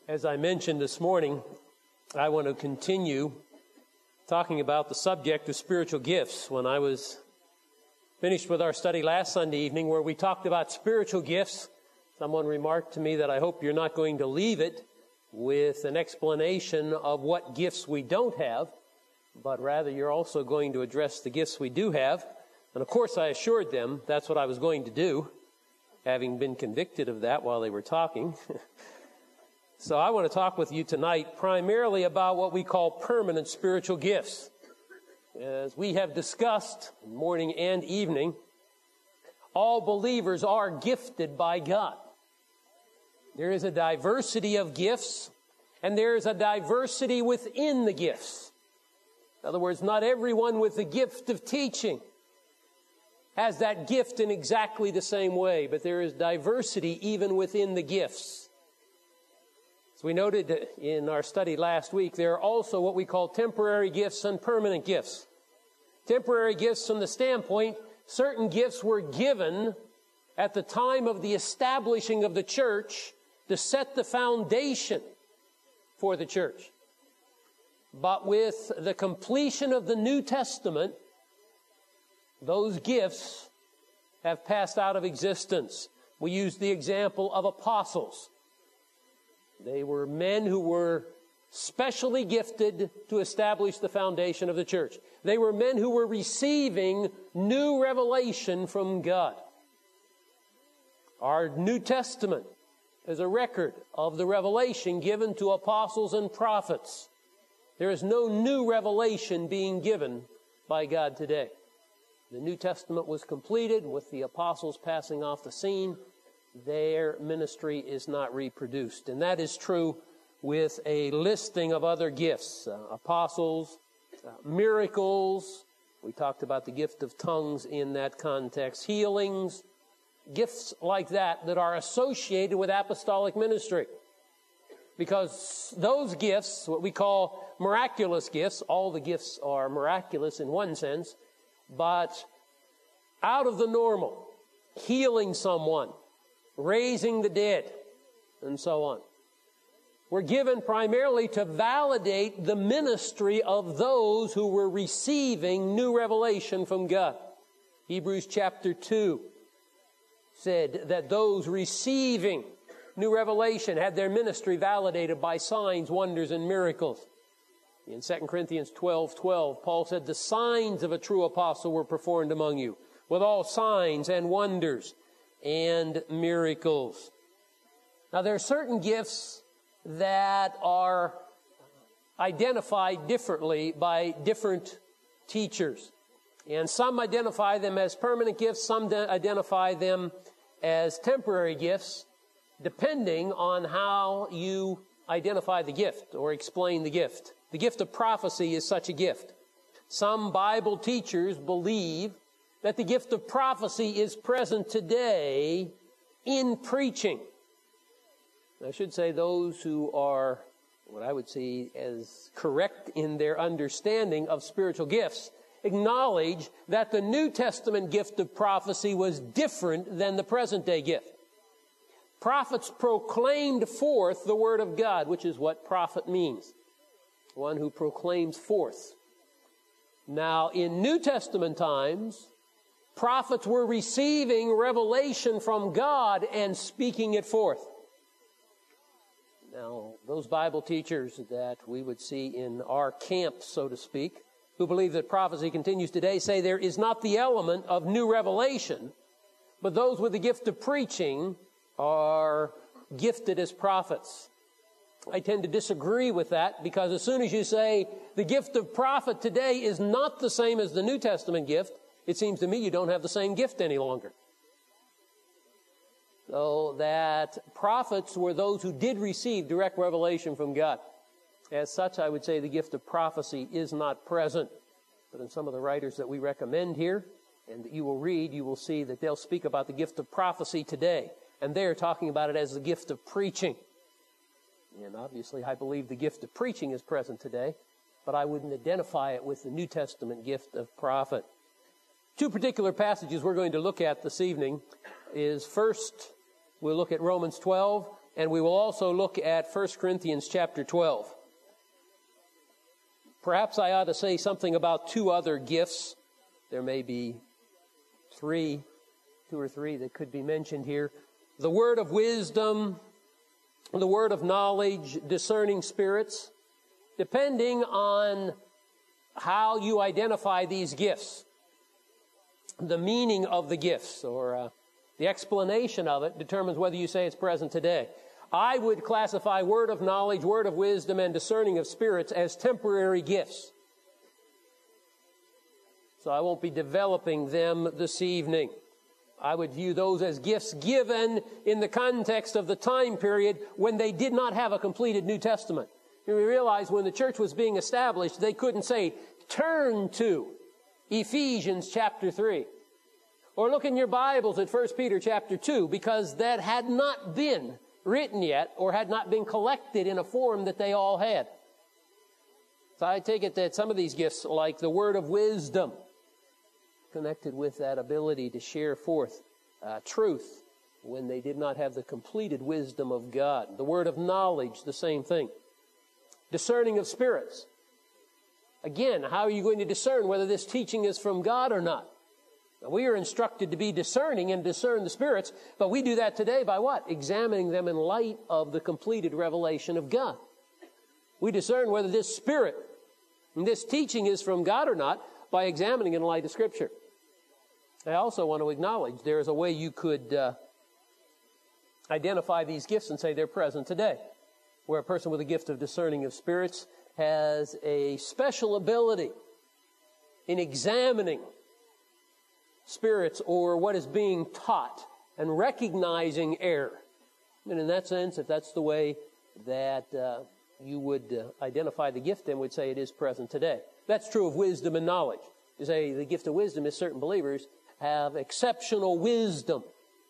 As I mentioned this morning, I want to continue talking about the subject of spiritual gifts. When I was finished with our study last Sunday evening where we talked about spiritual gifts, someone remarked to me that I hope you're not going to leave it with an explanation of what gifts we don't have, but rather you're also going to address the gifts we do have. And of course I assured them that's what I was going to do, having been convicted of that while they were talking. So I want to talk with you tonight primarily about what we call permanent spiritual gifts. As we have discussed morning and evening, all believers are gifted by God. There is a diversity of gifts, and there is a diversity within the gifts. In other words, not everyone with the gift of teaching has that gift in exactly the same way, but there is diversity even within the gifts. As we noted in our study last week, there are also what we call temporary gifts and permanent gifts. Temporary gifts from the standpoint, certain gifts were given at the time of the establishing of the church to set the foundation for the church. But with the completion of the New Testament, those gifts have passed out of existence. We use the example of apostles. They were men who were specially gifted to establish the foundation of the church. They were men who were receiving new revelation from God. Our New Testament is a record of the revelation given to apostles and prophets. There is no new revelation being given by God today. The New Testament was completed with the apostles passing off the scene. Their ministry is not reproduced. And that is true with a listing of other gifts. Apostles, miracles. We talked about the gift of tongues in that context. Healings, gifts like that are associated with apostolic ministry. Because those gifts, what we call miraculous gifts, all the gifts are miraculous in one sense, but out of the normal, healing someone, raising the dead, and so on, were given primarily to validate the ministry of those who were receiving new revelation from God. Hebrews chapter 2 said that those receiving new revelation had their ministry validated by signs, wonders, and miracles. In 2 Corinthians 12:12, Paul said, the signs of a true apostle were performed among you, with all signs and wonders and miracles. Now, there are certain gifts that are identified differently by different teachers. And some identify them as permanent gifts, some identify them as temporary gifts, depending on how you identify the gift or explain the gift. The gift of prophecy is such a gift. Some Bible teachers believe that the gift of prophecy is present today in preaching. I should say those who are what I would see as correct in their understanding of spiritual gifts acknowledge that the New Testament gift of prophecy was different than the present day gift. Prophets proclaimed forth the word of God, which is what prophet means. One who proclaims forth. Now, in New Testament times, prophets were receiving revelation from God and speaking it forth. Now, those Bible teachers that we would see in our camp, so to speak, who believe that prophecy continues today, say there is not the element of new revelation, but those with the gift of preaching are gifted as prophets. I tend to disagree with that because as soon as you say the gift of prophet today is not the same as the New Testament gift, it seems to me you don't have the same gift any longer. So that prophets were those who did receive direct revelation from God. As such, I would say the gift of prophecy is not present. But in some of the writers that we recommend here and that you will read, you will see that they'll speak about the gift of prophecy today. And they're talking about it as the gift of preaching. And obviously, I believe the gift of preaching is present today, but I wouldn't identify it with the New Testament gift of prophet. Two particular passages we're going to look at this evening is first, we'll look at Romans 12, And we will also look at 1 Corinthians chapter 12. Perhaps I ought to say something about two other gifts. There may be two or three that could be mentioned here. The word of wisdom, the word of knowledge, discerning spirits, depending on how you identify these gifts. The meaning of the gifts, or the explanation of it, determines whether you say it's present today. I would classify word of knowledge, word of wisdom, and discerning of spirits as temporary gifts. So I won't be developing them this evening. I would view those as gifts given in the context of the time period when they did not have a completed New Testament. You realize when the church was being established, they couldn't say, turn to Ephesians chapter 3. Or look in your Bibles at 1 Peter chapter 2, because that had not been written yet or had not been collected in a form that they all had. So I take it that some of these gifts, like the word of wisdom, connected with that ability to share forth truth when they did not have the completed wisdom of God. The word of knowledge, the same thing. Discerning of spirits. Again, how are you going to discern whether this teaching is from God or not? Now, we are instructed to be discerning and discern the spirits, but we do that today by what? Examining them in light of the completed revelation of God. We discern whether this spirit and this teaching is from God or not by examining it in light of Scripture. I also want to acknowledge there is a way you could identify these gifts and say they're present today, where a person with a gift of discerning of spirits has a special ability in examining spirits or what is being taught and recognizing error. And in that sense, if that's the way that you would identify the gift, then we'd say it is present today. That's true of wisdom and knowledge. You say the gift of wisdom is certain believers have exceptional wisdom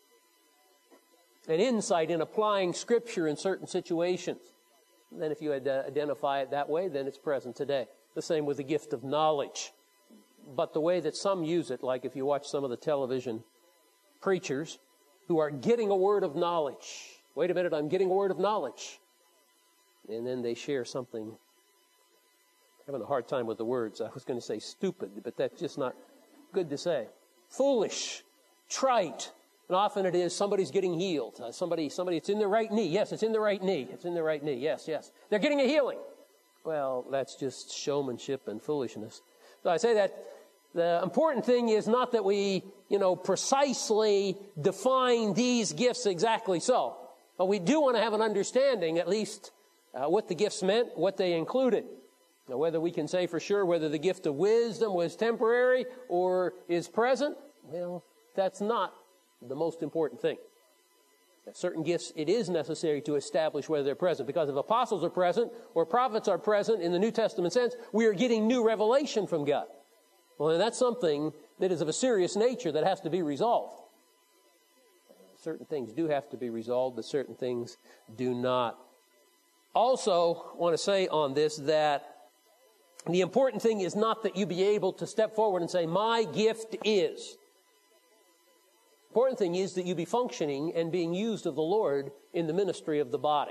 and insight in applying Scripture in certain situations. And then if you identify it that way, then it's present today. The same with the gift of knowledge. But the way that some use it, like if you watch some of the television preachers who are getting a word of knowledge. Wait a minute, I'm getting a word of knowledge. And then they share something. I'm having a hard time with the words. I was going to say stupid, but that's just not good to say. Foolish, trite. And often it is somebody's getting healed. Somebody, it's in their right knee. Yes, it's in the right knee. It's in the right knee. Yes. They're getting a healing. Well, that's just showmanship and foolishness. So I say that the important thing is not that we, precisely define these gifts exactly so. But we do want to have an understanding, at least, what the gifts meant, what they included. Now, whether we can say for sure whether the gift of wisdom was temporary or is present, well, that's not the most important thing. Certain gifts, it is necessary to establish whether they're present, because if apostles are present or prophets are present in the New Testament sense, we are getting new revelation from God. Well, and that's something that is of a serious nature that has to be resolved. Certain things do have to be resolved, but certain things do not. Also, I want to say on this that the important thing is not that you be able to step forward and say, my gift is. The important thing is that you be functioning and being used of the Lord in the ministry of the body.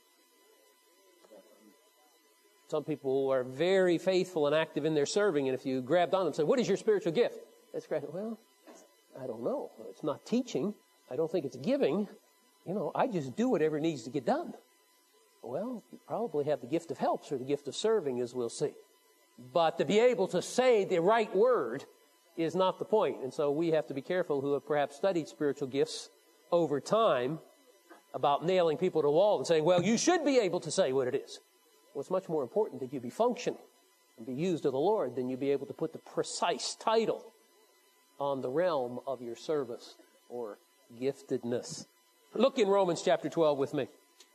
Some people are very faithful and active in their serving, and if you grabbed on them and said, what is your spiritual gift? That's great. Well, I don't know. It's not teaching. I don't think it's giving. I just do whatever needs to get done. Well, you probably have the gift of helps or the gift of serving, as we'll see. But to be able to say the right word is not the point. And so we have to be careful who have perhaps studied spiritual gifts over time about nailing people to the wall and saying, well, you should be able to say what it is. Well, it's much more important that you be functioning and be used of the Lord than you be able to put the precise title on the realm of your service or giftedness. Look in Romans chapter 12 with me.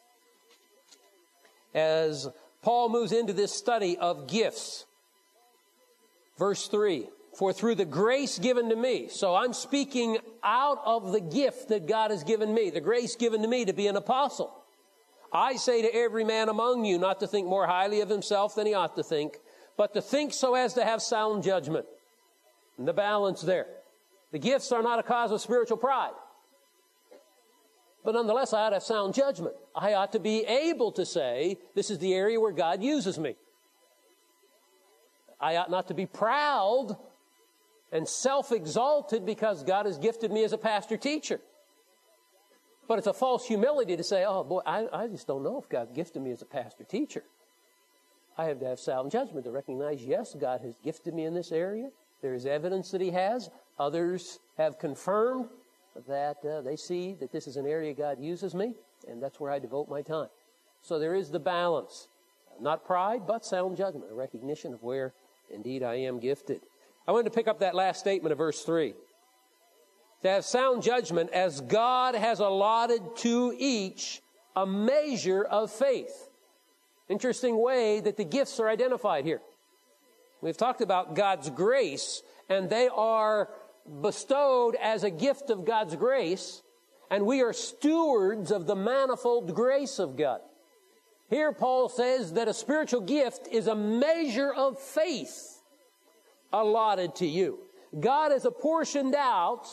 As Paul moves into this study of gifts, verse 3, for through the grace given to me, so I'm speaking out of the gift that God has given me, the grace given to me to be an apostle. I say to every man among you not to think more highly of himself than he ought to think, but to think so as to have sound judgment. And the balance there. The gifts are not a cause of spiritual pride. But nonetheless, I ought to have sound judgment. I ought to be able to say, this is the area where God uses me. I ought not to be proud and self-exalted because God has gifted me as a pastor-teacher. But it's a false humility to say, oh boy, I just don't know if God gifted me as a pastor-teacher. I have to have sound judgment to recognize, yes, God has gifted me in this area. There is evidence that He has. Others have confirmed that they see that this is an area God uses me, and that's where I devote my time. So there is the balance. Not pride, but sound judgment, a recognition of where indeed I am gifted. I wanted to pick up that last statement of verse 3. To have sound judgment as God has allotted to each a measure of faith. Interesting way that the gifts are identified here. We've talked about God's grace, and they are bestowed as a gift of God's grace, and we are stewards of the manifold grace of God. Here Paul says that a spiritual gift is a measure of faith allotted to you. God has apportioned out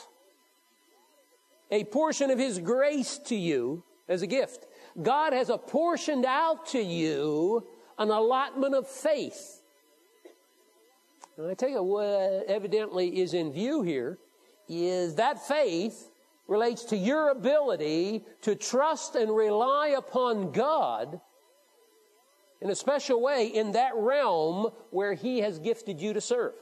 a portion of His grace to you as a gift. God has apportioned out to you an allotment of faith. And I tell you what evidently is in view here is that faith relates to your ability to trust and rely upon God in a special way in that realm where He has gifted you to serve.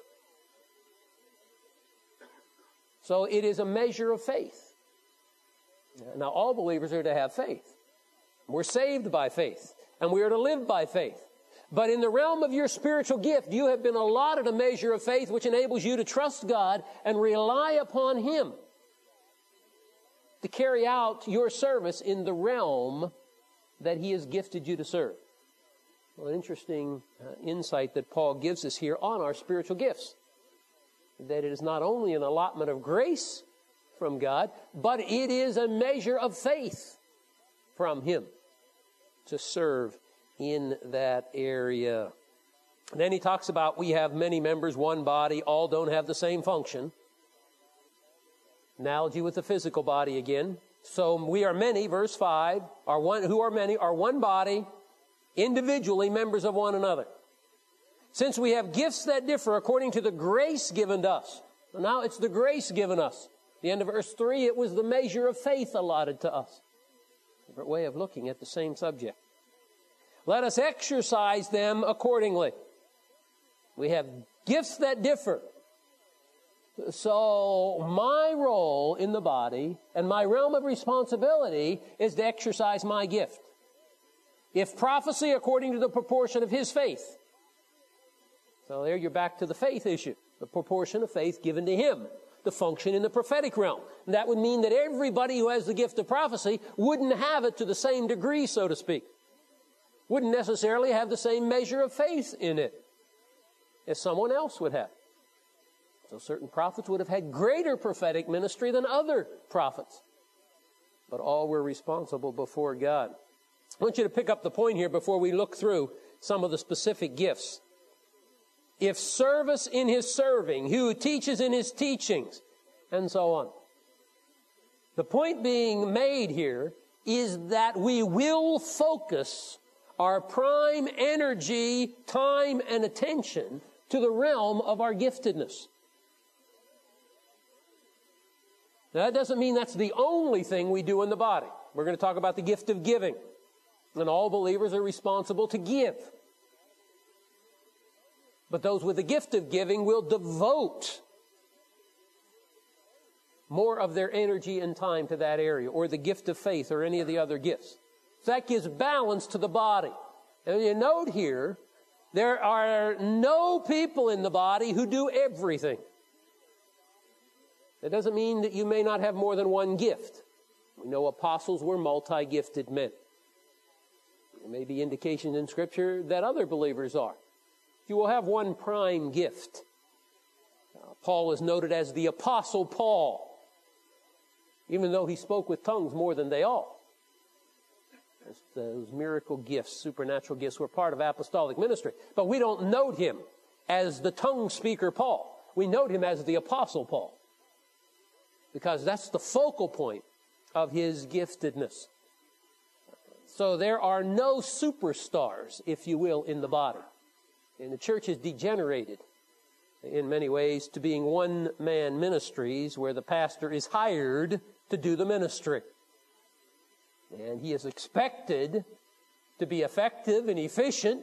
So it is a measure of faith. Now, all believers are to have faith. We're saved by faith, and we are to live by faith. But in the realm of your spiritual gift, you have been allotted a measure of faith which enables you to trust God and rely upon Him to carry out your service in the realm that He has gifted you to serve. Well, an interesting insight that Paul gives us here on our spiritual gifts. That it is not only an allotment of grace from God, but it is a measure of faith from Him to serve in that area. And then he talks about we have many members, one body, all don't have the same function. Analogy with the physical body again. So we are many, verse 5, who are many, are one body, individually members of one another. Since we have gifts that differ according to the grace given to us. Now it's the grace given us. At the end of verse 3, it was the measure of faith allotted to us. Different way of looking at the same subject. Let us exercise them accordingly. We have gifts that differ. So my role in the body and my realm of responsibility is to exercise my gift. If prophecy, according to the proportion of his faith. So there you're back to the faith issue. The proportion of faith given to him. The function in the prophetic realm. And that would mean that everybody who has the gift of prophecy wouldn't have it to the same degree, so to speak. Wouldn't necessarily have the same measure of faith in it as someone else would have. So certain prophets would have had greater prophetic ministry than other prophets. But all were responsible before God. I want you to pick up the point here before we look through some of the specific gifts. If service in his serving, who teaches in his teachings, and so on. The point being made here is that we will focus our prime energy, time, and attention to the realm of our giftedness. Now, that doesn't mean that's the only thing we do in the body. We're going to talk about the gift of giving. And all believers are responsible to give. But those with the gift of giving will devote more of their energy and time to that area, or the gift of faith, or any of the other gifts. So that gives balance to the body. And you note here, there are no people in the body who do everything. That doesn't mean that you may not have more than one gift. We know apostles were multi-gifted men. There may be indications in Scripture that other believers are. You will have one prime gift. Paul is noted as the Apostle Paul, even though he spoke with tongues more than they all. Those miracle gifts, supernatural gifts, were part of apostolic ministry. But we don't note him as the tongue speaker Paul. We note him as the Apostle Paul, because that's the focal point of His giftedness. So there are no superstars, if you will, in the body. And the church is degenerated in many ways to being one-man ministries where the pastor is hired to do the ministry. And he is expected to be effective and efficient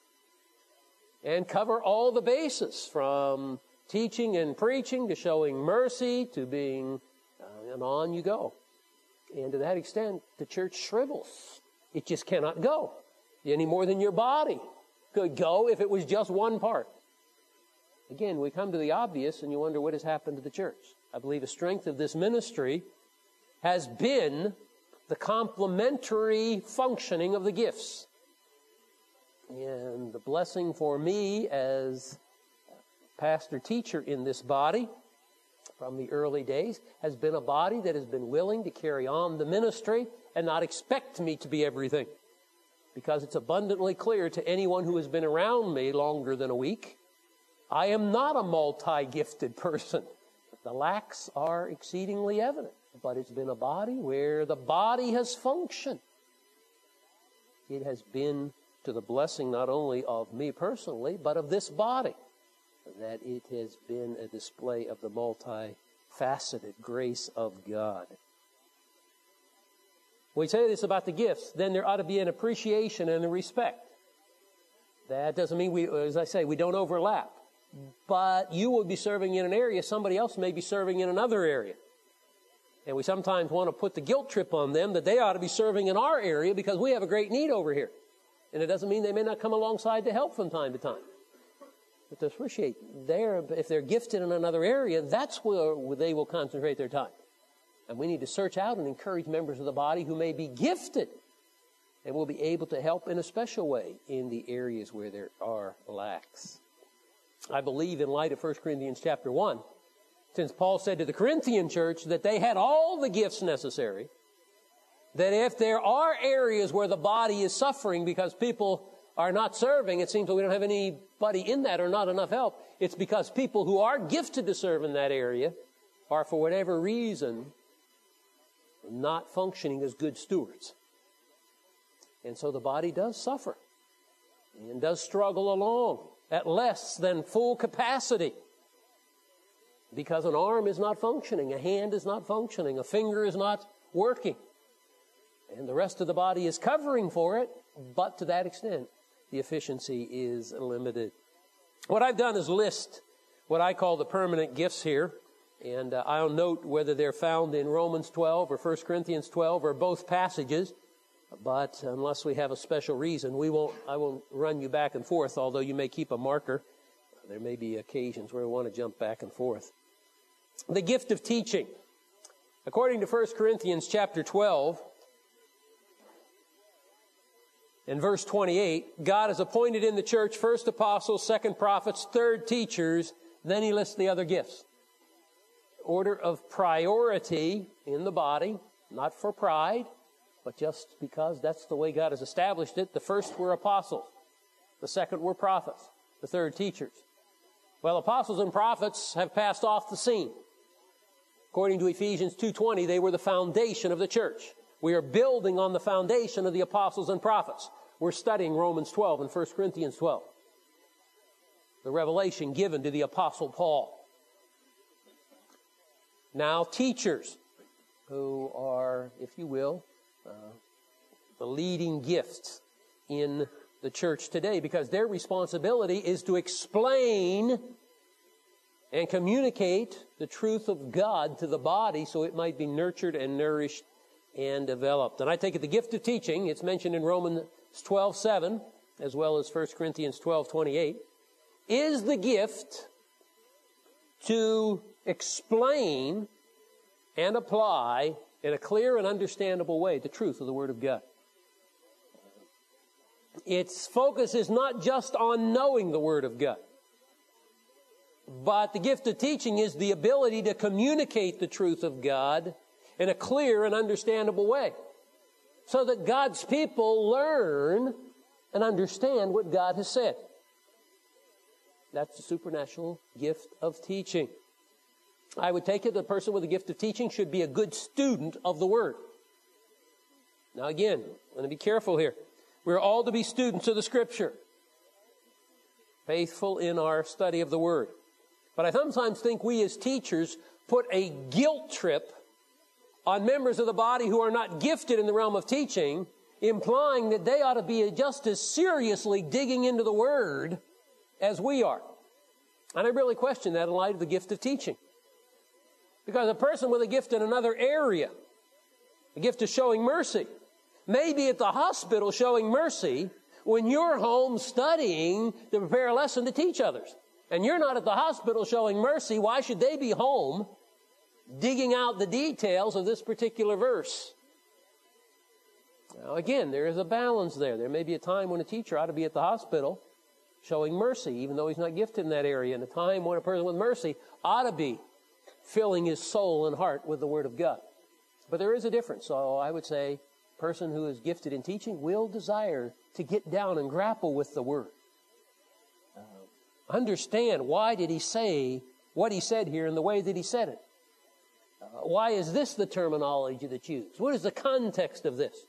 and cover all the bases, from teaching and preaching to showing mercy to being, and on you go. And to that extent, the church shrivels. It just cannot go any more than your body could go if it was just one part. Again, we come to the obvious and you wonder what has happened to the church. I believe the strength of this ministry has been the complementary functioning of the gifts. And the blessing for me as pastor-teacher in this body from the early days has been a body that has been willing to carry on the ministry and not expect me to be everything. Because it's abundantly clear to anyone who has been around me longer than a week, I am not a multi-gifted person. The lacks are exceedingly evident. But it's been a body where the body has functioned. It has been to the blessing not only of me personally, but of this body, that it has been a display of the multifaceted grace of God. When we say this about the gifts, then there ought to be an appreciation and a respect. That doesn't mean as I say, we don't overlap. But you will be serving in an area, somebody else may be serving in another area. And we sometimes want to put the guilt trip on them that they ought to be serving in our area because we have a great need over here. And it doesn't mean they may not come alongside to help from time to time. But to appreciate if they're gifted in another area, that's where they will concentrate their time. And we need to search out and encourage members of the body who may be gifted and will be able to help in a special way in the areas where there are lacks. I believe in light of 1 Corinthians chapter 1, since Paul said to the Corinthian church that they had all the gifts necessary, that if there are areas where the body is suffering because people are not serving, it seems that we don't have anybody in that or not enough help, it's because people who are gifted to serve in that area are, for whatever reason, not functioning as good stewards. And so the body does suffer and does struggle along at less than full capacity because an arm is not functioning, a hand is not functioning, a finger is not working. And the rest of the body is covering for it, but to that extent, the efficiency is limited. What I've done is list what I call the permanent gifts here, and I'll note whether they're found in Romans 12 or 1 Corinthians 12 or both passages. But unless we have a special reason, I won't run you back and forth, although you may keep a marker. There may be occasions where we want to jump back and forth. The gift of teaching. According to 1 Corinthians chapter 12 and verse 28, God has appointed in the church first apostles, second prophets, third teachers, then he lists the other gifts. Order of priority in the body, not for pride, but just because that's the way God has established it. The first were apostles. The second were prophets. The third, teachers. Well, apostles and prophets have passed off the scene. According to Ephesians 2:20, they were the foundation of the church. We are building on the foundation of the apostles and prophets. We're studying Romans 12 and 1 Corinthians 12. The revelation given to the apostle Paul. Now, teachers who are, if you will, the leading gifts in the church today, because their responsibility is to explain and communicate the truth of God to the body so it might be nurtured and nourished and developed. And I take it the gift of teaching, it's mentioned in Romans 12:7 as well as 1 Corinthians 12:28, is the gift to explain and apply in a clear and understandable way the truth of the Word of God. Its focus is not just on knowing the Word of God, but the gift of teaching is the ability to communicate the truth of God in a clear and understandable way, so that God's people learn and understand what God has said. That's the supernatural gift of teaching. I would take it the person with the gift of teaching should be a good student of the Word. Now again, I'm going to be careful here. We're all to be students of the Scripture, faithful in our study of the Word. But I sometimes think we as teachers put a guilt trip on members of the body who are not gifted in the realm of teaching, implying that they ought to be just as seriously digging into the Word as we are. And I really question that in light of the gift of teaching. Because a person with a gift in another area, a gift of showing mercy, may be at the hospital showing mercy when you're home studying to prepare a lesson to teach others. And you're not at the hospital showing mercy. Why should they be home digging out the details of this particular verse? Now again, there is a balance there. There may be a time when a teacher ought to be at the hospital showing mercy, even though he's not gifted in that area, and a time when a person with mercy ought to be filling his soul and heart with the Word of God. But there is a difference. So I would say a person who is gifted in teaching will desire to get down and grapple with the Word. Understand, why did he say what he said here in the way that he said it? Why is this the terminology that's used? What is the context of this?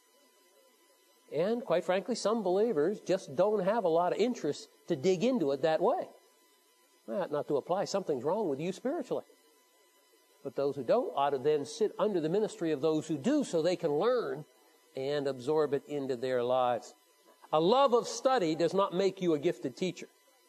And quite frankly, some believers just don't have a lot of interest to dig into it that way. Not to apply something's wrong with you spiritually. But those who don't ought to then sit under the ministry of those who do, so they can learn and absorb it into their lives. A love of study does not make you a gifted teacher.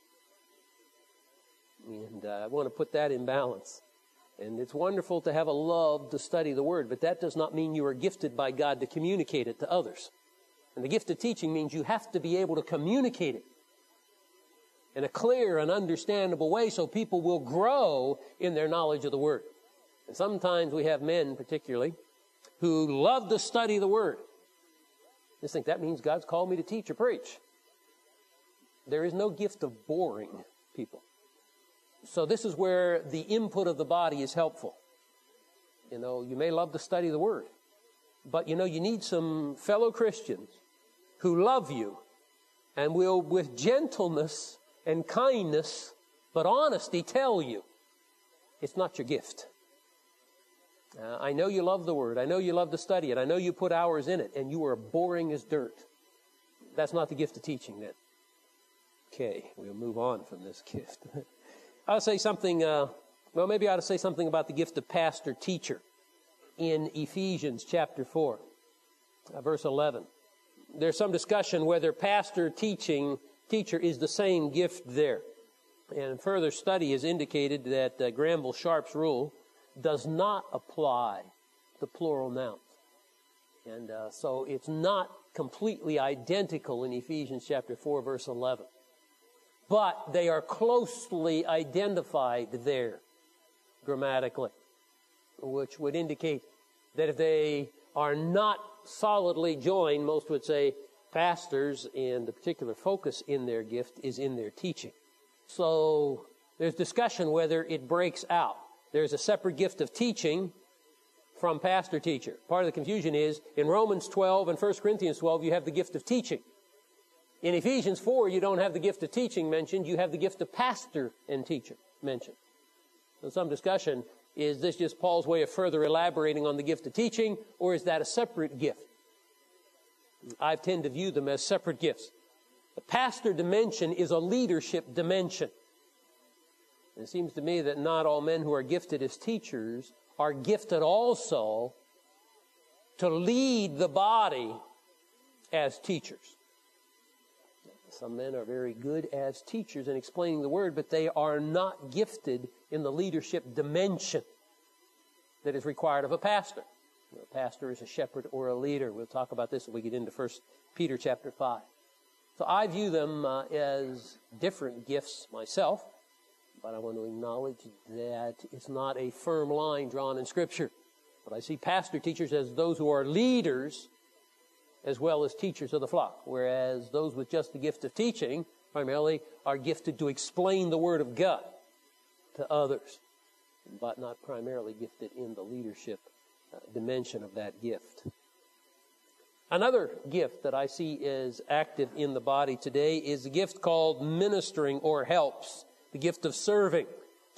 And I want to put that in balance. And it's wonderful to have a love to study the Word, but that does not mean you are gifted by God to communicate it to others. And the gift of teaching means you have to be able to communicate it in a clear and understandable way so people will grow in their knowledge of the Word. And sometimes we have men particularly who love to study the Word. Just think that means God's called me to teach or preach. There is no gift of boring people. So this is where the input of the body is helpful. You may love to study the Word, but you need some fellow Christians who love you and will, with gentleness and kindness, but honesty, tell you it's not your gift. I know you love the Word. I know you love to study it. I know you put hours in it, and you are boring as dirt. That's not the gift of teaching then. Okay, we'll move on from this gift. I ought to say something, maybe I ought to say something about the gift of pastor-teacher in Ephesians chapter 4, verse 11. There's some discussion whether pastor-teacher is the same gift there. And further study has indicated that Granville-Sharp's rule does not apply to plural nouns. And so it's not completely identical in Ephesians chapter 4, verse 11. But they are closely identified there grammatically, which would indicate that if they are not solidly joined, most would say pastors, and the particular focus in their gift is in their teaching. So there's discussion whether it breaks out. There's a separate gift of teaching from pastor-teacher. Part of the confusion is in Romans 12 and 1 Corinthians 12, you have the gift of teaching. In Ephesians 4, you don't have the gift of teaching mentioned. You have the gift of pastor and teacher mentioned. So some discussion, is this just Paul's way of further elaborating on the gift of teaching, or is that a separate gift? I tend to view them as separate gifts. The pastor dimension is a leadership dimension. It seems to me that not all men who are gifted as teachers are gifted also to lead the body as teachers. Some men are very good as teachers in explaining the Word, but they are not gifted in the leadership dimension that is required of a pastor. A pastor is a shepherd or a leader. We'll talk about this when we get into 1 Peter chapter 5. So I view them as different gifts myself, but I want to acknowledge that it's not a firm line drawn in Scripture. But I see pastor teachers as those who are leaders as well as teachers of the flock, whereas those with just the gift of teaching primarily are gifted to explain the Word of God to others, but not primarily gifted in the leadership dimension of that gift. Another gift that I see is active in the body today is the gift called ministering or helps, the gift of serving.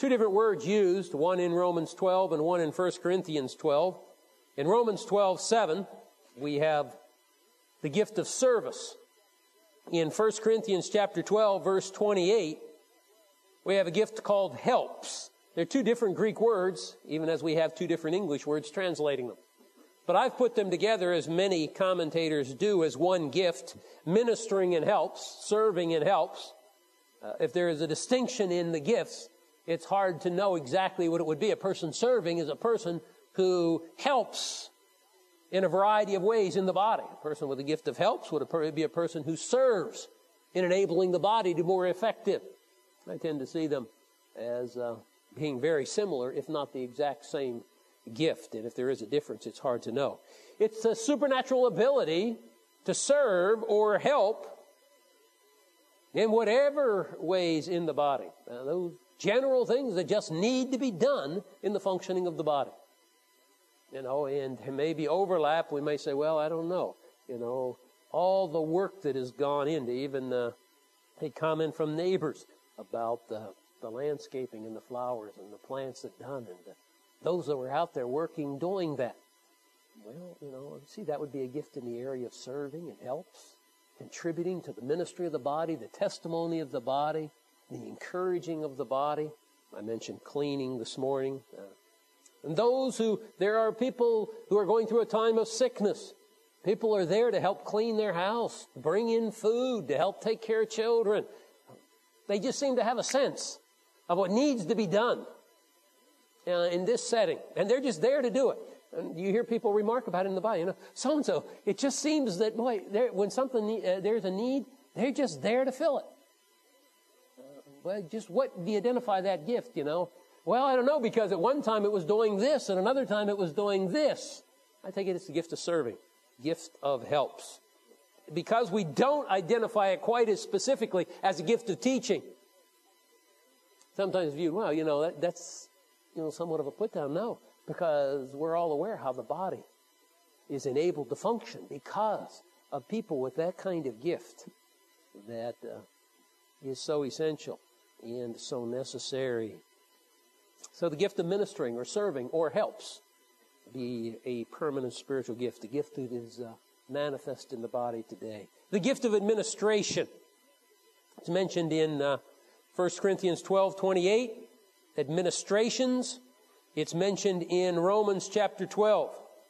Two different words used, one in Romans 12 and one in 1 Corinthians 12. In Romans 12:7, we have the gift of service. In 1 Corinthians chapter 12, verse 28, we have a gift called helps. They're two different Greek words, even as we have two different English words translating them. But I've put them together, as many commentators do, as one gift, ministering and helps, serving and helps. If there is a distinction in the gifts, it's hard to know exactly what it would be. A person serving is a person who helps in a variety of ways in the body. A person with a gift of helps would be a person who serves in enabling the body to be more effective. I tend to see them as being very similar, if not the exact same gift. And if there is a difference, it's hard to know. It's a supernatural ability to serve or help in whatever ways in the body. Those general things that just need to be done in the functioning of the body. And maybe overlap, we may say, well, I don't know. All the work that has gone into, even a comment from neighbors about the landscaping and the flowers and the plants that done, and those that were out there working, doing that. Well, see, that would be a gift in the area of serving and helps, contributing to the ministry of the body, the testimony of the body, the encouraging of the body. I mentioned cleaning this morning. And there are people who are going through a time of sickness. People are there to help clean their house, bring in food, to help take care of children. They just seem to have a sense of what needs to be done in this setting. And they're just there to do it. And you hear people remark about it in the body. So-and-so, it just seems that, when there's a need, they're just there to fill it. Just what do you identify that gift, Well, I don't know, because at one time it was doing this, and another time it was doing this. I take it it's the gift of serving, gift of helps. Because we don't identify it quite as specifically as a gift of teaching. Sometimes viewed, that's somewhat of a put down. No, because we're all aware how the body is enabled to function because of people with that kind of gift that is so essential and so necessary. So the gift of ministering or serving or helps be a permanent spiritual gift, a gift that is manifest in the body today. The gift of administration. It's mentioned in 1 Corinthians 12:28, administrations. It's mentioned in Romans chapter 12,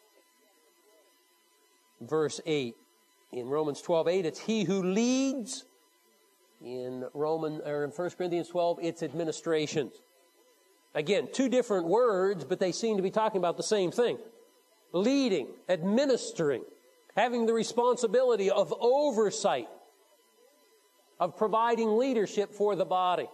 verse 8. In Romans 12:8, it's he who leads. In 1 Corinthians 12, it's administrations. Again, two different words, but they seem to be talking about the same thing. Leading, administering, having the responsibility of oversight, of providing leadership for the body.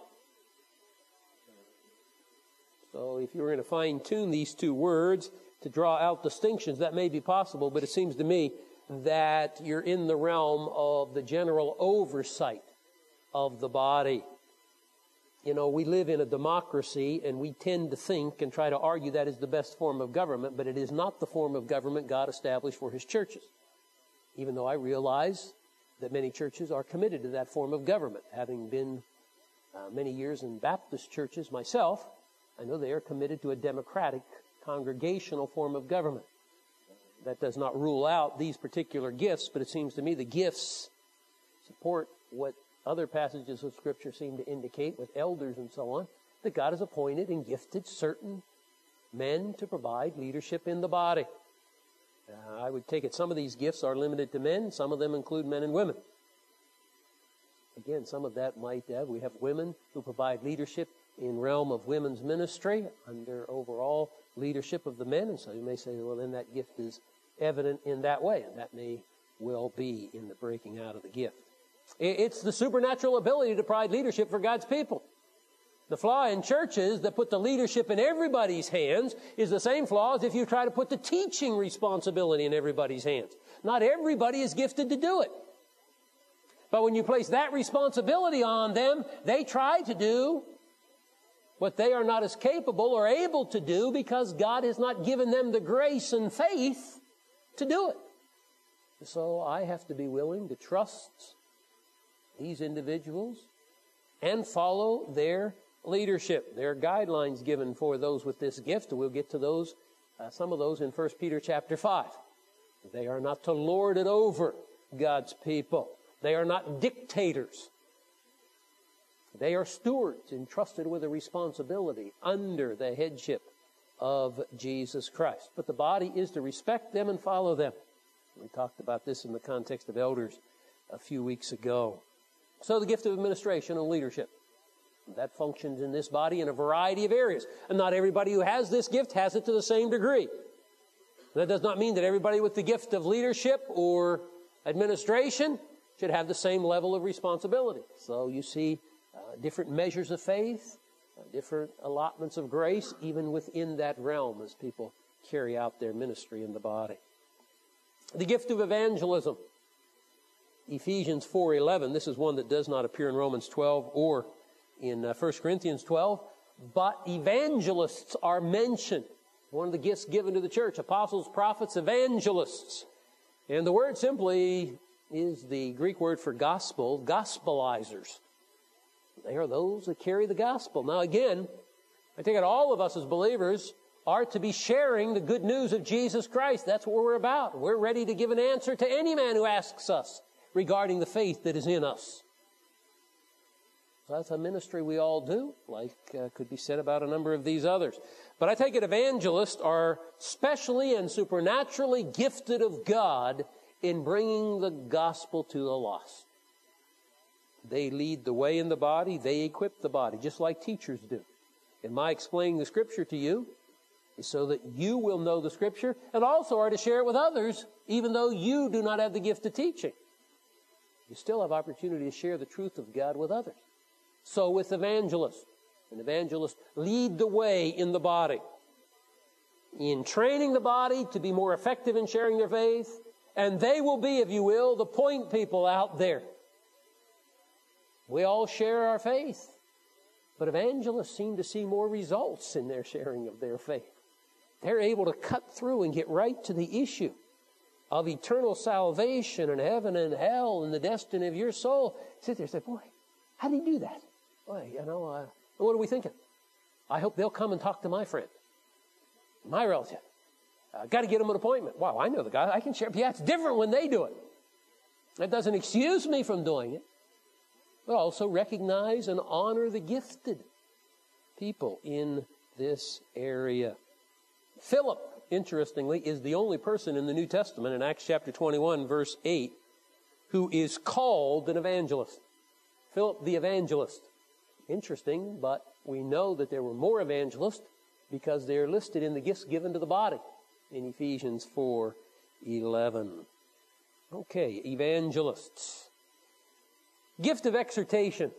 So if you were going to fine-tune these two words to draw out distinctions, that may be possible, but it seems to me that you're in the realm of the general oversight of the body. We live in a democracy, and we tend to think and try to argue that is the best form of government, but it is not the form of government God established for His churches. Even though I realize that many churches are committed to that form of government. Having been many years in Baptist churches myself, I know they are committed to a democratic, congregational form of government. That does not rule out these particular gifts, but it seems to me the gifts support what other passages of Scripture seem to indicate with elders and so on, that God has appointed and gifted certain men to provide leadership in the body. I would take it some of these gifts are limited to men. Some of them include men and women. Again, some of that might have. We have women who provide leadership in realm of women's ministry under overall leadership of the men. And so you may say, well, then that gift is evident in that way. And that may well be in the breaking out of the gift. It's the supernatural ability to provide leadership for God's people. The flaw in churches that put the leadership in everybody's hands is the same flaw as if you try to put the teaching responsibility in everybody's hands. Not everybody is gifted to do it. But when you place that responsibility on them, they try to do what they are not as capable or able to do because God has not given them the grace and faith to do it. So I have to be willing to trust these individuals and follow their leadership. There are guidelines given for those with this gift. We'll get to those, some of those in 1 Peter chapter 5. They are not to lord it over God's people. They are not dictators. They are stewards entrusted with a responsibility under the headship of Jesus Christ. But the body is to respect them and follow them. We talked about this in the context of elders a few weeks ago. So the gift of administration and leadership. That functions in this body in a variety of areas. And not everybody who has this gift has it to the same degree. That does not mean that everybody with the gift of leadership or administration should have the same level of responsibility. So you see different measures of faith, different allotments of grace, even within that realm as people carry out their ministry in the body. The gift of evangelism. Ephesians 4:11, this is one that does not appear in Romans 12 or in 1 Corinthians 12, but evangelists are mentioned. One of the gifts given to the church, apostles, prophets, evangelists. And the word simply is the Greek word for gospel, gospelizers. They are those that carry the gospel. Now again, I take it all of us as believers are to be sharing the good news of Jesus Christ. That's what we're about. We're ready to give an answer to any man who asks us regarding the faith that is in us. So that's a ministry we all do, like could be said about a number of these others. But I take it evangelists are specially and supernaturally gifted of God in bringing the gospel to the lost. They lead the way in the body. They equip the body, just like teachers do. And my explaining the Scripture to you is so that you will know the Scripture and also are to share it with others, even though you do not have the gift of teaching. You still have opportunity to share the truth of God with others. So with evangelists. And evangelists lead the way in the body, in training the body to be more effective in sharing their faith. And they will be, if you will, the point people out there. We all share our faith, but evangelists seem to see more results in their sharing of their faith. They're able to cut through and get right to the issue of eternal salvation and heaven and hell and the destiny of your soul. Sit there and say, boy, how do you do that? Boy, what are we thinking? I hope they'll come and talk to my friend, my relative. I've got to get them an appointment. Wow, I know the guy. I can share. Yeah, it's different when they do it. That doesn't excuse me from doing it. But also recognize and honor the gifted people in this area. Philip, interestingly, is the only person in the New Testament in Acts chapter 21, verse 8, who is called an evangelist. Philip the evangelist. Interesting, but we know that there were more evangelists because they are listed in the gifts given to the body in Ephesians 4:11. Okay, evangelists. Gift of exhortation.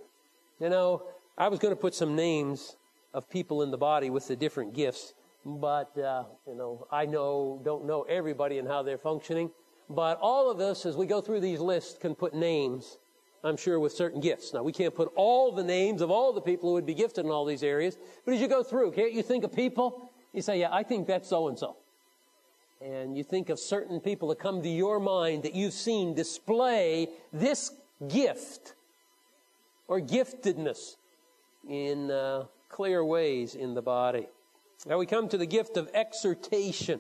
I was going to put some names of people in the body with the different gifts, but, I don't know everybody and how they're functioning. But all of us, as we go through these lists, can put names, I'm sure, with certain gifts. Now, we can't put all the names of all the people who would be gifted in all these areas, but as you go through, can't you think of people? You say, yeah, I think that's so-and-so. And you think of certain people that come to your mind that you've seen display this gift or giftedness in clear ways in the body. Now we come to the gift of exhortation.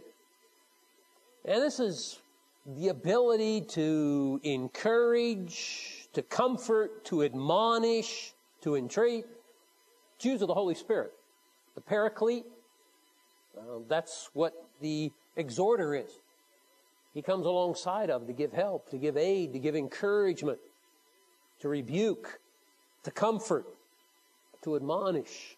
And this is the ability to encourage, to comfort, to admonish, to entreat. It's used of the Holy Spirit. The paraclete, that's what the exhorter is. He comes alongside of to give help, to give aid, to give encouragement, to rebuke, to comfort, to admonish.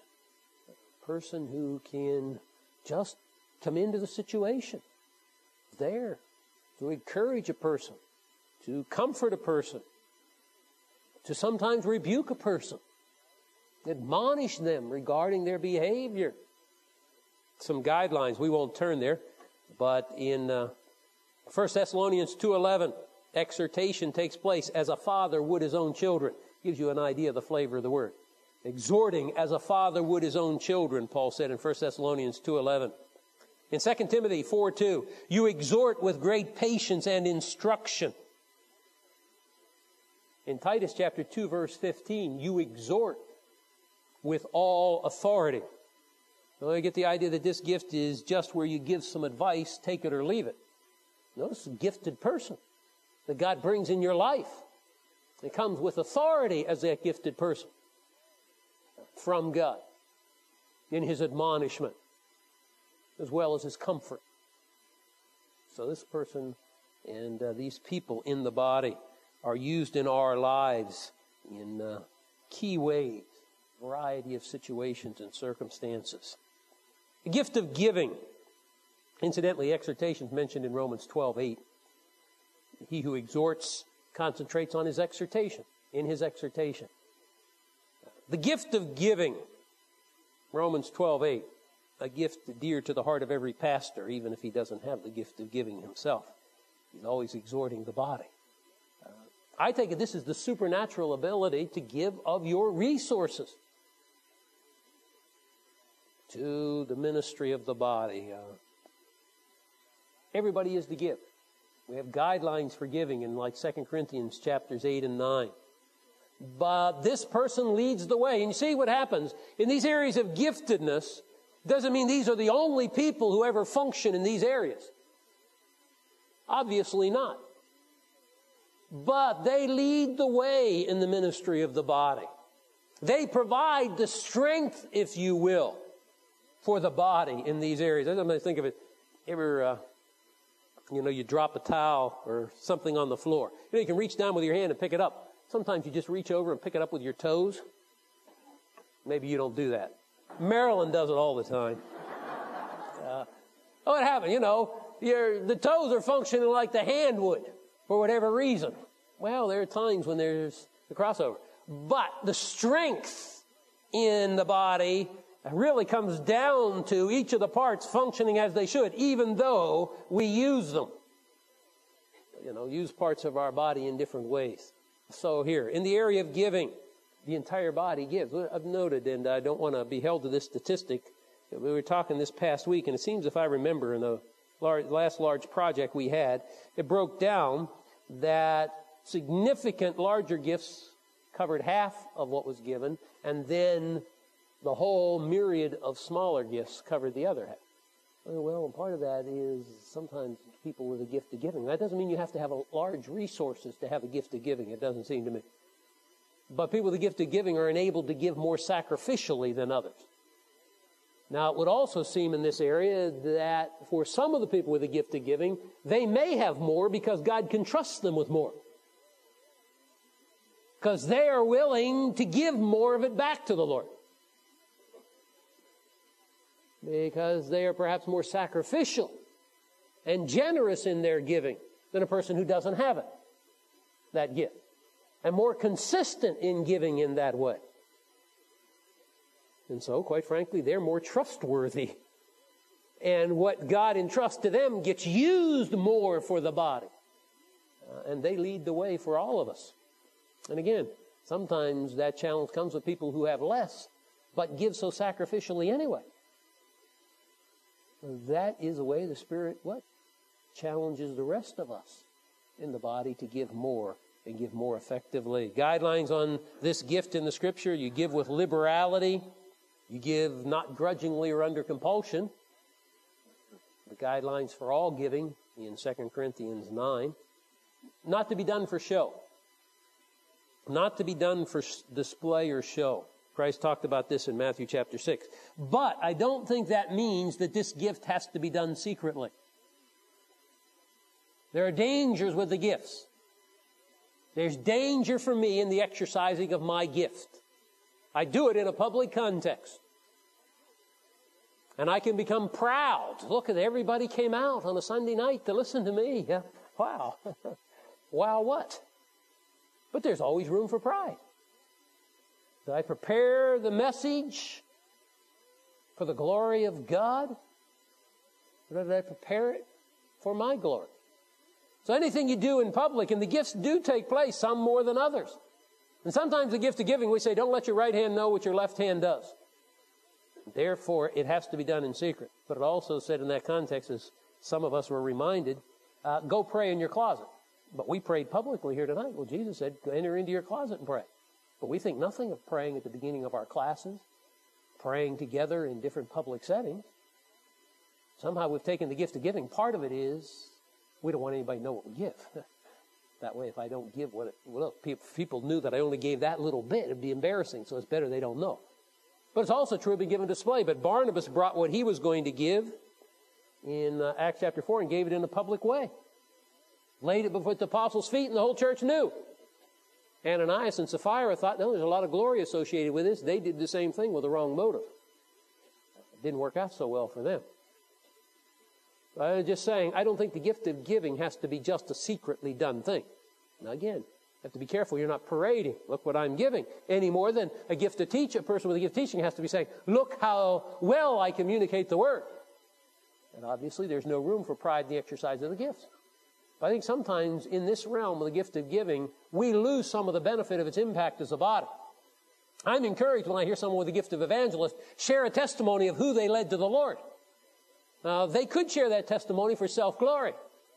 A person who can just come into the situation, there, to encourage a person, to comfort a person, to sometimes rebuke a person, admonish them regarding their behavior. Some guidelines, we won't turn there, but in 1 Thessalonians 2:11, exhortation takes place as a father would his own children. Gives you an idea of the flavor of the word. Exhorting as a father would his own children, Paul said in 1 Thessalonians 2:11. In 2 Timothy 4:2, you exhort with great patience and instruction. In Titus chapter 2, verse 15, you exhort with all authority. So I get the idea that this gift is just where you give some advice, take it or leave it. No, it's a gifted person that God brings in your life. It comes with authority as that gifted person from God in his admonishment as well as his comfort. So this person and these people in the body are used in our lives in key ways, variety of situations and circumstances. The gift of giving. Incidentally, exhortation is mentioned in Romans 12:8. He who exhorts concentrates on his exhortation, in his exhortation. The gift of giving. Romans 12:8. A gift dear to the heart of every pastor, even if he doesn't have the gift of giving himself. He's always exhorting the body. I take it this is the supernatural ability to give of your resources to the ministry of the body. Everybody is to give. We have guidelines for giving in like 2 Corinthians chapters 8 and 9. But this person leads the way. And you see what happens in these areas of giftedness doesn't mean these are the only people who ever function in these areas. Obviously not. But they lead the way in the ministry of the body. They provide the strength, if you will, for the body in these areas. I sometimes think of it, you drop a towel or something on the floor. You can reach down with your hand and pick it up. Sometimes you just reach over and pick it up with your toes. Maybe you don't do that. Marilyn does it all the time. What happened? The toes are functioning like the hand would for whatever reason. Well, there are times when there's the crossover. But the strength in the body really comes down to each of the parts functioning as they should, even though we use them. Use parts of our body in different ways. So here, in the area of giving, the entire body gives. I've noted, and I don't want to be held to this statistic, we were talking this past week, and it seems if I remember in the last large project we had, it broke down that significant larger gifts covered half of what was given, and then the whole myriad of smaller gifts covered the other half. Well, part of that is sometimes people with a gift of giving. That doesn't mean you have to have large resources to have a gift of giving. It doesn't seem to me. But people with a gift of giving are enabled to give more sacrificially than others. Now, it would also seem in this area that for some of the people with a gift of giving, they may have more because God can trust them with more. Because they are willing to give more of it back to the Lord. Because they are perhaps more sacrificial and generous in their giving than a person who doesn't have it, that gift. And more consistent in giving in that way. And so, quite frankly, they're more trustworthy. And what God entrusts to them gets used more for the body. And they lead the way for all of us. And again, sometimes that challenge comes with people who have less, but give so sacrificially anyway. That is the way the Spirit, challenges the rest of us in the body to give more and give more effectively. Guidelines on this gift in the Scripture: you give with liberality, you give not grudgingly or under compulsion. The guidelines for all giving in 2 Corinthians 9. Not to be done for show. Not to be done for display or show. Christ talked about this in Matthew chapter 6. But I don't think that means that this gift has to be done secretly. There are dangers with the gifts. There's danger for me in the exercising of my gift. I do it in a public context. And I can become proud. Look, everybody came out on a Sunday night to listen to me. Yeah. Wow. Wow, what? But there's always room for pride. Did I prepare the message for the glory of God? Or did I prepare it for my glory? So anything you do in public, and the gifts do take place, some more than others. And sometimes the gift of giving, we say, don't let your right hand know what your left hand does. Therefore, it has to be done in secret. But it also said in that context, as some of us were reminded, go pray in your closet. But we prayed publicly here tonight. Well, Jesus said, enter into your closet and pray. But we think nothing of praying at the beginning of our classes praying together in different public settings. Somehow we've taken the gift of giving. Part of it is we don't want anybody to know what we give. That way, if I don't give if people knew that I only gave that little bit, it'd be embarrassing, so it's better they don't know. But it's also true to be given display. But Barnabas brought what he was going to give in Acts chapter 4 and gave it in a public way. Laid it before the apostles' feet, and the whole church knew. Ananias and Sapphira thought, no, there's a lot of glory associated with this. They did the same thing with the wrong motive. It didn't work out so well for them. I'm just saying, I don't think the gift of giving has to be just a secretly done thing. Now again, you have to be careful you're not parading, look what I'm giving, any more than a gift to teach. A person with a gift of teaching has to be saying, look how well I communicate the word. And obviously there's no room for pride in the exercise of the gifts. But I think sometimes in this realm of the gift of giving, we lose some of the benefit of its impact as a body. I'm encouraged when I hear someone with the gift of evangelist share a testimony of who they led to the Lord. They could share that testimony for self-glory.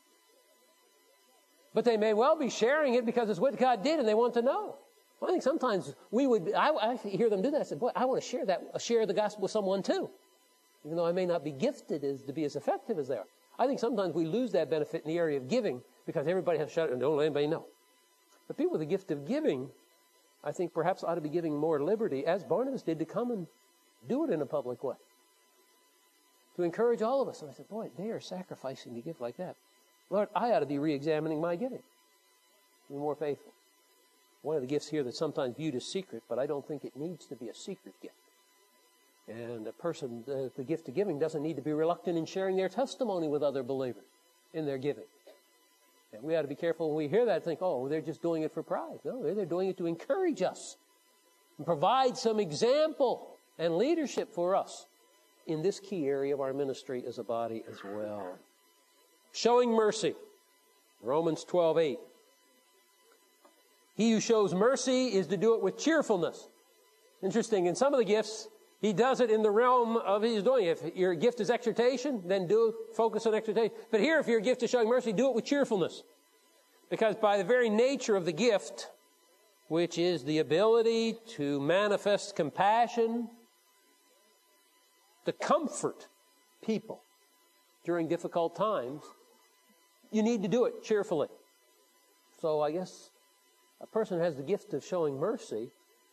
But they may well be sharing it because it's what God did and they want to know. Well, I think sometimes I hear them do that. I said, boy, I want to share the gospel with someone too. Even though I may not be gifted to be as effective as they are. I think sometimes we lose that benefit in the area of giving because everybody has to shut it and don't let anybody know. But people with the gift of giving, I think perhaps ought to be giving more liberty, as Barnabas did, to come and do it in a public way. To encourage all of us. And I said, boy, they are sacrificing to give like that. Lord, I ought to be re-examining my giving. Be more faithful. One of the gifts here that's sometimes viewed as secret, but I don't think it needs to be a secret gift. And a person, the gift of giving doesn't need to be reluctant in sharing their testimony with other believers in their giving. And we ought to be careful when we hear that and think, oh, they're just doing it for pride. No, they're doing it to encourage us and provide some example and leadership for us in this key area of our ministry as a body as well. Showing mercy. Romans 12:8. He who shows mercy is to do it with cheerfulness. Interesting, in some of the gifts, he does it in the realm of his doing. If your gift is exhortation, then focus on exhortation. But here, if your gift is showing mercy, do it with cheerfulness. Because by the very nature of the gift, which is the ability to manifest compassion, to comfort people during difficult times, you need to do it cheerfully. So I guess a person who has the gift of showing mercy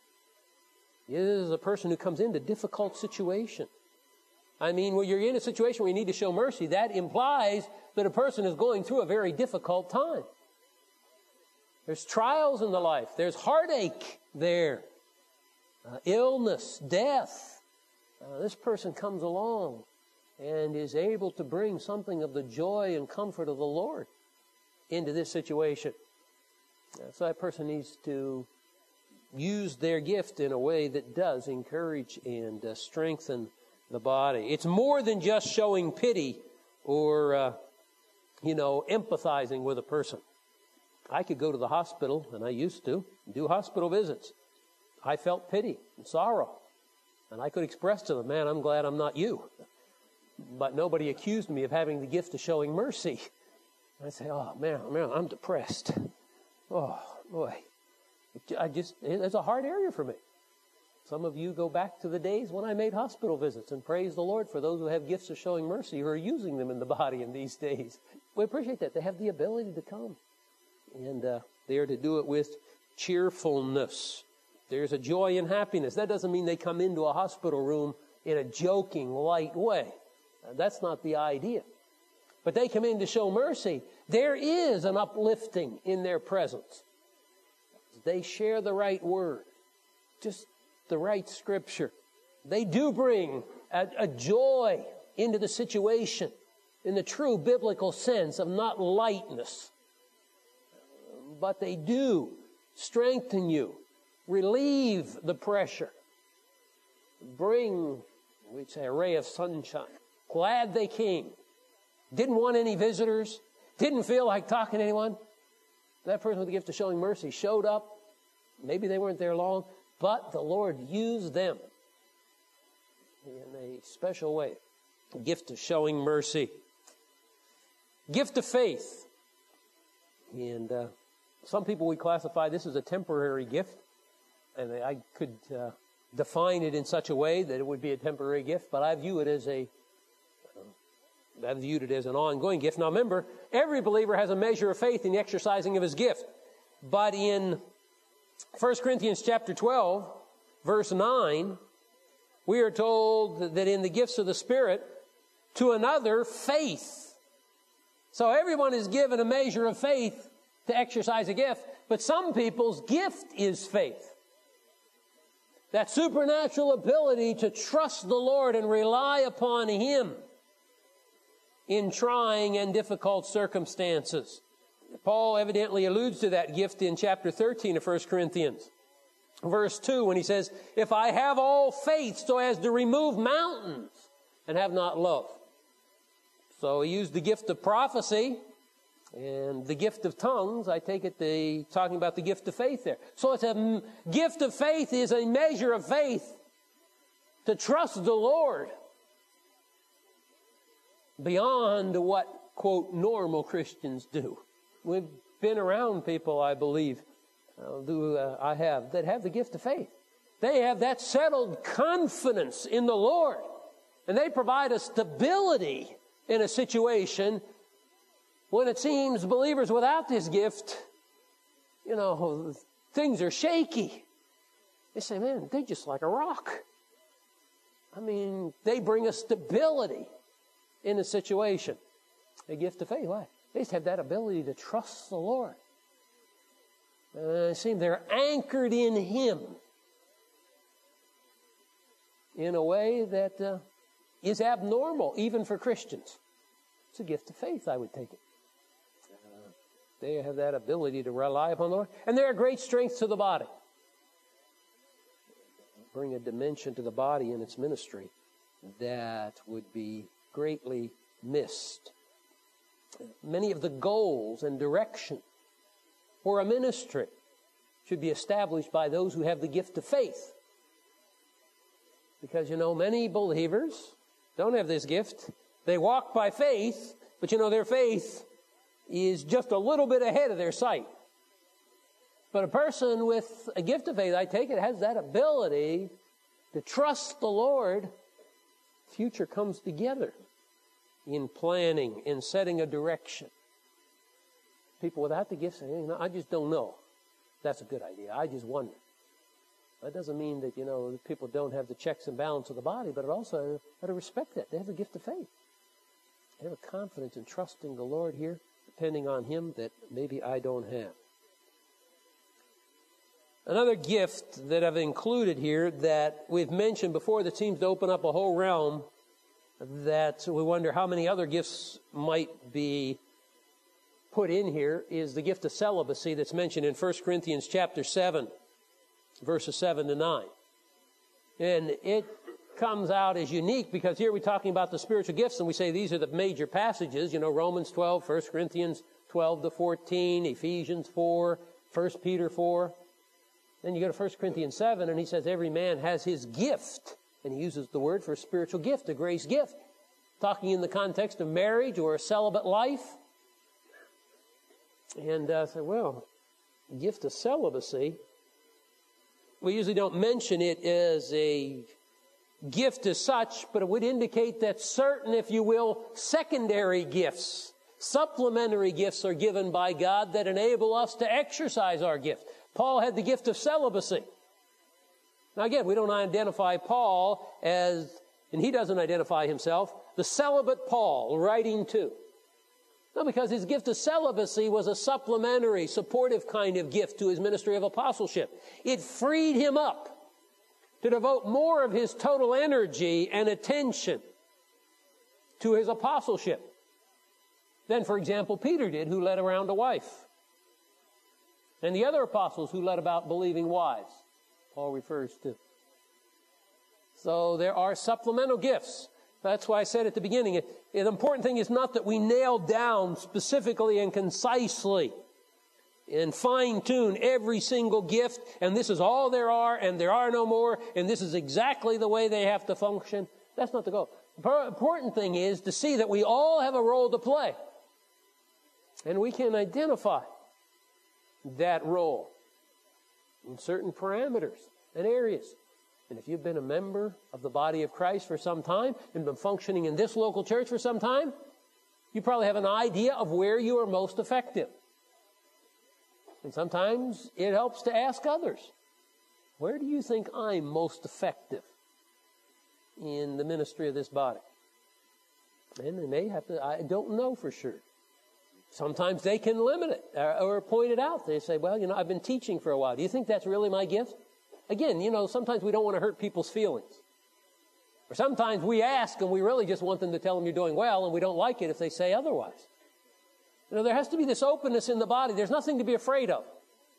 is a person who comes into difficult situation. I mean, when you're in a situation where you need to show mercy, that implies that a person is going through a very difficult time. There's trials in the life. There's heartache there. Illness, death. This person comes along and is able to bring something of the joy and comfort of the Lord into this situation. So that person needs to use their gift in a way that does encourage and strengthen the body. It's more than just showing pity or, empathizing with a person. I could go to the hospital, and I used to, do hospital visits. I felt pity and sorrow. And I could express to them, man, I'm glad I'm not you. But nobody accused me of having the gift of showing mercy. I say, oh, man, I'm depressed. Oh, boy. It's a hard area for me. Some of you go back to the days when I made hospital visits, and praise the Lord for those who have gifts of showing mercy who are using them in the body in these days. We appreciate that. They have the ability to come. And they are to do it with cheerfulness. There's a joy and happiness. That doesn't mean they come into a hospital room in a joking, light way. That's not the idea. But they come in to show mercy. There is an uplifting in their presence. They share the right word, just the right scripture. They do bring a joy into the situation in the true biblical sense of not lightness. But they do strengthen you, relieve the pressure, bring, we'd say, a ray of sunshine. Glad they came. Didn't want any visitors. Didn't feel like talking to anyone. That person with the gift of showing mercy showed up. Maybe they weren't there long, but the Lord used them in a special way. The gift of showing mercy. Gift of faith. And some people would classify this as a temporary gift. And I could define it in such a way that it would be a temporary gift, but I view it as I've viewed it as an ongoing gift. Now remember, every believer has a measure of faith in the exercising of his gift. But in 1 Corinthians chapter 12, verse 9, we are told that in the gifts of the Spirit, to another, faith. So everyone is given a measure of faith to exercise a gift, but some people's gift is faith. That supernatural ability to trust the Lord and rely upon Him in trying and difficult circumstances. Paul evidently alludes to that gift in chapter 13 of 1 Corinthians. Verse 2, when he says, if I have all faith so as to remove mountains and have not love. So he used the gift of prophecy and the gift of tongues. I take it talking about the gift of faith there. So it's a gift of faith is a measure of faith to trust the Lord beyond what, quote, normal Christians do. We've been around people, I believe, I have, that have the gift of faith. They have that settled confidence in the Lord. And they provide a stability in a situation when it seems believers without this gift, things are shaky. They say, man, they're just like a rock. I mean, they bring a stability in a situation. A gift of faith. Why? They just have that ability to trust the Lord. It seems they're anchored in Him in a way that is abnormal, even for Christians. It's a gift of faith, I would take it. They have that ability to rely upon the Lord. And they're a great strength to the body. Bring a dimension to the body in its ministry that would be greatly missed. Many of the goals and direction for a ministry should be established by those who have the gift of faith. Because, many believers don't have this gift. They walk by faith, but their faith is just a little bit ahead of their sight. But a person with a gift of faith, I take it, has that ability to trust the Lord. Future comes together in planning, in setting a direction. People without the gift say, I just don't know. That's a good idea. I just wonder. That doesn't mean that, people don't have the checks and balance of the body, but it also got to respect that. They have the gift of faith. They have a confidence in trusting the Lord here, depending on Him, that maybe I don't have. Another gift that I've included here that we've mentioned before that seems to open up a whole realm that we wonder how many other gifts might be put in here is the gift of celibacy that's mentioned in 1 Corinthians chapter 7, verses 7 to 9. And it comes out as unique because here we're talking about the spiritual gifts and we say these are the major passages, Romans 12, 1 Corinthians 12 to 14, Ephesians 4, 1 Peter 4. Then you go to 1 Corinthians 7 and he says every man has his gift. And he uses the word for a spiritual gift, a grace gift. Talking in the context of marriage or a celibate life. And I said, gift of celibacy, we usually don't mention it as a gift as such, but it would indicate that certain, if you will, secondary gifts, supplementary gifts are given by God that enable us to exercise our gift. Paul had the gift of celibacy. Now again, we don't identify Paul as, and he doesn't identify himself, the celibate Paul writing to. No, because his gift of celibacy was a supplementary, supportive kind of gift to his ministry of apostleship. It freed him up to devote more of his total energy and attention to his apostleship than, for example, Peter did, who led around a wife. And the other apostles who led about believing wives, Paul refers to. So there are supplemental gifts. That's why I said at the beginning, the important thing is not that we nail down specifically and concisely and fine-tune every single gift, and this is all there are, and there are no more, and this is exactly the way they have to function. That's not the goal. The important thing is to see that we all have a role to play, and we can identify that role in certain parameters and areas. And if you've been a member of the body of Christ for some time and been functioning in this local church for some time, you probably have an idea of where you are most effective. And sometimes it helps to ask others, where do you think I'm most effective in the ministry of this body? And they may have to, I don't know for sure. Sometimes they can limit it or point it out. They say, well, I've been teaching for a while. Do you think that's really my gift? Again, sometimes we don't want to hurt people's feelings. Or sometimes we ask and we really just want them to tell them you're doing well, and we don't like it if they say otherwise. There has to be this openness in the body. There's nothing to be afraid of.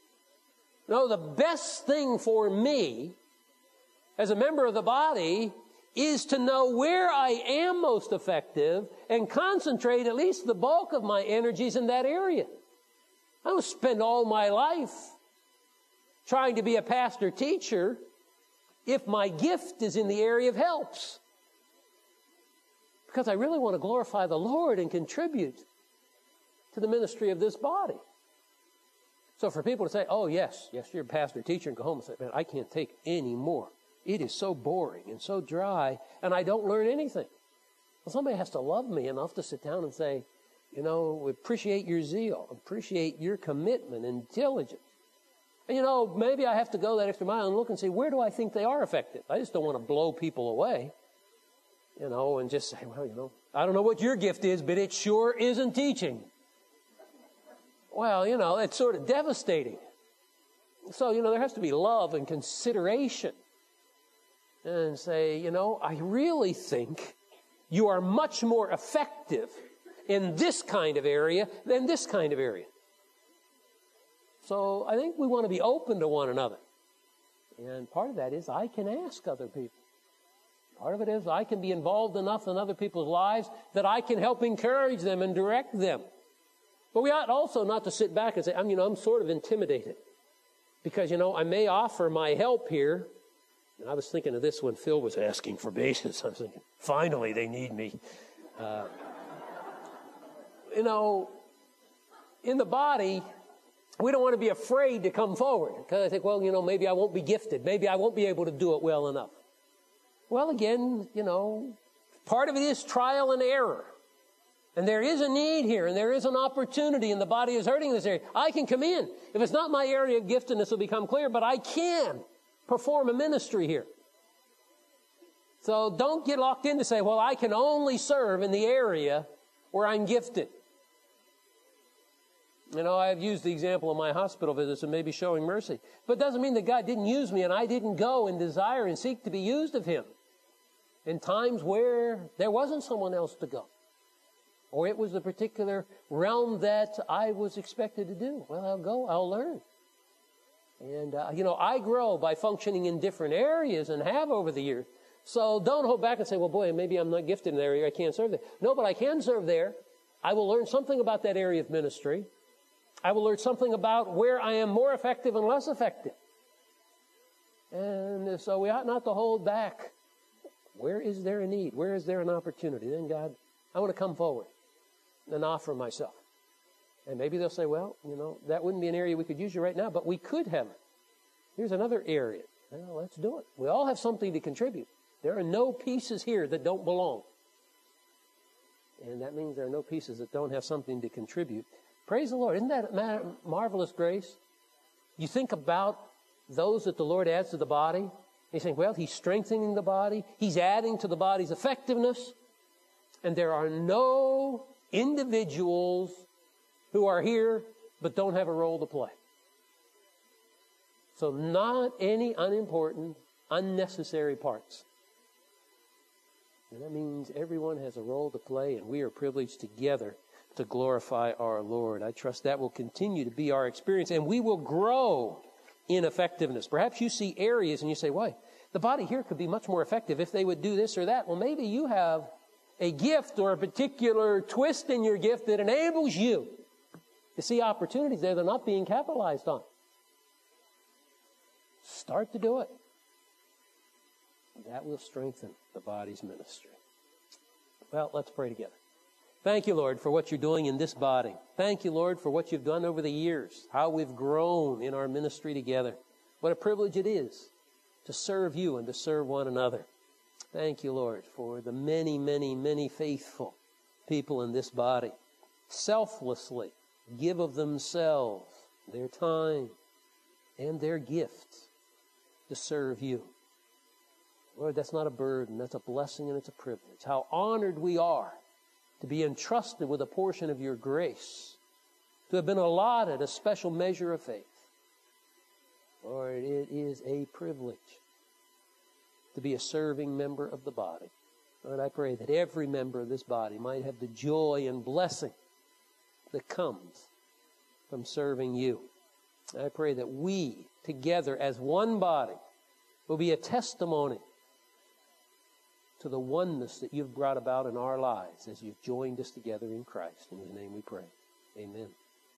The best thing for me as a member of the body is to know where I am most effective and concentrate at least the bulk of my energies in that area. I don't spend all my life trying to be a pastor-teacher if my gift is in the area of helps. Because I really want to glorify the Lord and contribute to the ministry of this body. So for people to say, oh, yes, you're a pastor-teacher, and go home and say, man, I can't take any more. It is so boring and so dry, and I don't learn anything. Well, somebody has to love me enough to sit down and say, we appreciate your zeal, appreciate your commitment and diligence. And, maybe I have to go that extra mile and look and see, where do I think they are effective? I just don't want to blow people away, and just say, well, I don't know what your gift is, but it sure isn't teaching. Well, it's sort of devastating. So, there has to be love and consideration. And say, I really think you are much more effective in this kind of area than this kind of area. So I think we want to be open to one another. And part of that is I can ask other people. Part of it is I can be involved enough in other people's lives that I can help encourage them and direct them. But we ought also not to sit back and say, I'm sort of intimidated. Because, I may offer my help here. And I was thinking of this when Phil was asking for basis. I was thinking, finally they need me. In the body, we don't want to be afraid to come forward. Because I think, well, maybe I won't be gifted. Maybe I won't be able to do it well enough. Well, again, part of it is trial and error. And there is a need here, and there is an opportunity, and the body is hurting in this area. I can come in. If it's not my area of giftedness, will become clear, but I can perform a ministry here. So don't get locked in to say, well, I can only serve in the area where I'm gifted. I've used the example of my hospital visits and maybe showing mercy. But it doesn't mean that God didn't use me and I didn't go and desire and seek to be used of Him in times where there wasn't someone else to go. Or it was the particular realm that I was expected to do. Well, I'll go, I'll learn. And, I grow by functioning in different areas and have over the years. So don't hold back and say, well, boy, maybe I'm not gifted in that area. I can't serve there. No, but I can serve there. I will learn something about that area of ministry. I will learn something about where I am more effective and less effective. And so we ought not to hold back. Where is there a need? Where is there an opportunity? Then, God, I want to come forward and offer myself. And maybe they'll say, well, that wouldn't be an area we could use you right now, but we could have it. Here's another area. Well, let's do it. We all have something to contribute. There are no pieces here that don't belong. And that means there are no pieces that don't have something to contribute. Praise the Lord. Isn't that marvelous grace? You think about those that the Lord adds to the body. You think, well, He's strengthening the body. He's adding to the body's effectiveness. And there are no individuals who are here but don't have a role to play. So not any unimportant, unnecessary parts. And that means everyone has a role to play, and we are privileged together to glorify our Lord. I trust that will continue to be our experience, and we will grow in effectiveness. Perhaps you see areas and you say, why? The body here could be much more effective if they would do this or that. Well, maybe you have a gift or a particular twist in your gift that enables you to see opportunities there that are not being capitalized on. Start to do it. That will strengthen the body's ministry. Well, let's pray together. Thank you, Lord, for what you're doing in this body. Thank you, Lord, for what you've done over the years, how we've grown in our ministry together. What a privilege it is to serve you and to serve one another. Thank you, Lord, for the many, many, many faithful people in this body. Selflessly give of themselves, their time, and their gifts to serve you. Lord, that's not a burden. That's a blessing and it's a privilege. How honored we are to be entrusted with a portion of your grace, to have been allotted a special measure of faith. Lord, it is a privilege to be a serving member of the body. Lord, I pray that every member of this body might have the joy and blessing that comes from serving you. I pray that we, together as one body, will be a testimony to the oneness that you've brought about in our lives as you've joined us together in Christ. In his name we pray. Amen.